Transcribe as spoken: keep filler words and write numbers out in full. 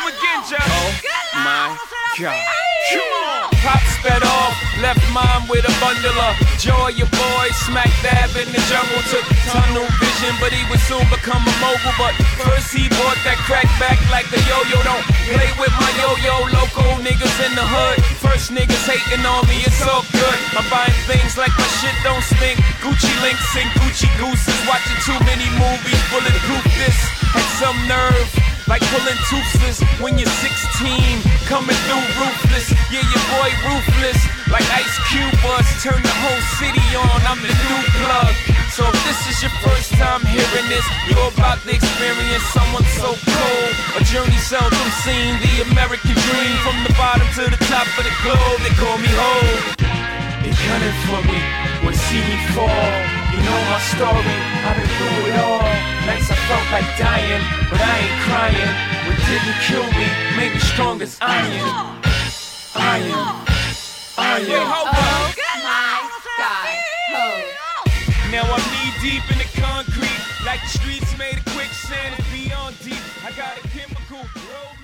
again, Joe. Oh my God. Come on. Pop sped off, left mom with a bundle of joy. Your boy smack dab in the jungle, took tunnel vision, but he would soon become a mogul. But first he bought that crack back like a yo-yo. Don't play with my yo-yo, local niggas in the hood. First niggas hating on me, it's all good. I'm buying things like my shit don't stink. Gucci links and Gucci gooses, watching too many movies, bulletproof this. Had some nerve, like pulling toothless when you're sixteen, coming through ruthless. Yeah, your boy ruthless, like Ice Cube was. Turn the whole city on, I'm the new plug. So if this is your first time hearing this, you're about to experience someone so cold. A journey seldom seen, the American dream. From the bottom to the top of the globe, they call me Hov. They gunning for me, wanna see me fall. You know my story, I've been through it all. Nights I felt like dying, but I ain't crying. What didn't kill me made me strong as iron. Iron, iron. Wait, hold oh, my God, Hov. Now I'm knee deep in the concrete, like the streets made of quicksand. It's beyond deep. I got a chemical road.